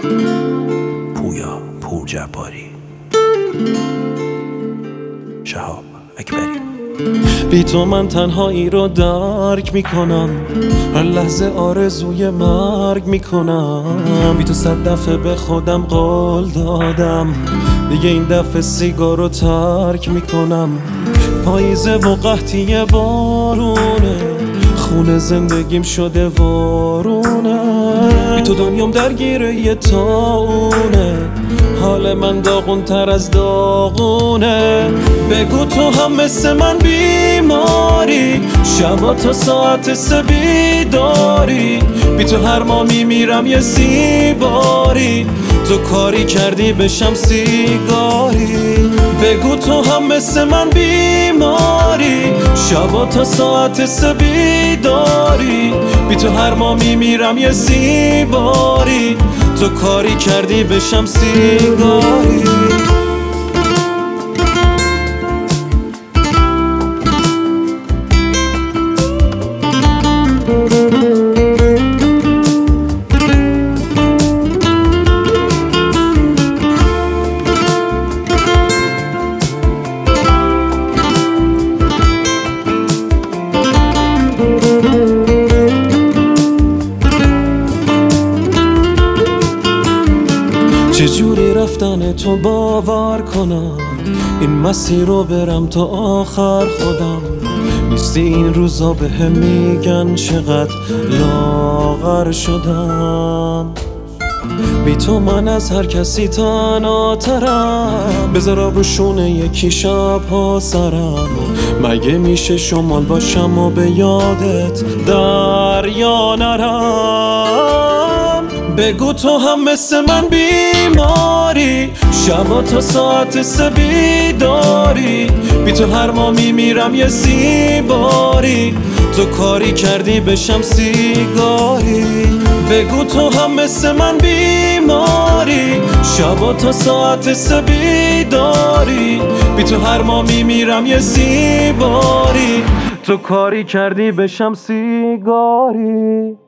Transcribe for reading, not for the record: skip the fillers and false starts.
پویا پورجباری، شهاب اکبری. بی تو من تنهایی رو درک میکنم، هر لحظه آرزوی مرگ میکنم. بی تو 100 دفعه به خودم قول دادم، دیگه این دفعه سیگار رو ترک میکنم. پاییزه و قحطی بارونه، خونه زندگیم شده وارونه. بی تو دنیام درگیره یه تاونه، حال من داغون تر از داغونه. بگو تو هم مثل من بیماری، شبا تا ساعت 3 بیداری. بی تو هر ما میمیرم یه سیباری، تو کاری کردی بشم سیگاری. بگو تو هم مثل من بیماری، شبا تا ساعت 3 بیداری. بی تو هر ما میمیرم یه سیباری، تو کاری کردی بشم سیگاری. چجوری رفتن تو باور کنم، این مسیر رو برم تا آخر خودم. نیستی این روزا بهم میگن چقدر لاغر شدم. بی تو من از هر کسی تنهاترم، بذار روشونه یکی شب‌ها سرم. مگه میشه شمال باشم و به یادت دریا نرم. بگو تو هم مثل من بیماری، شبا تا ساعت 3 بیداری. بی تو هر ما میمیرم یه سیباری، تو کاری کردی بشم سیگاری. بگو تو هم مثل من بیماری، شبا تا ساعت 3 بیداری. بی تو هر ما میمیرم یه سیباری، تو کاری کردی بشم سیگاری.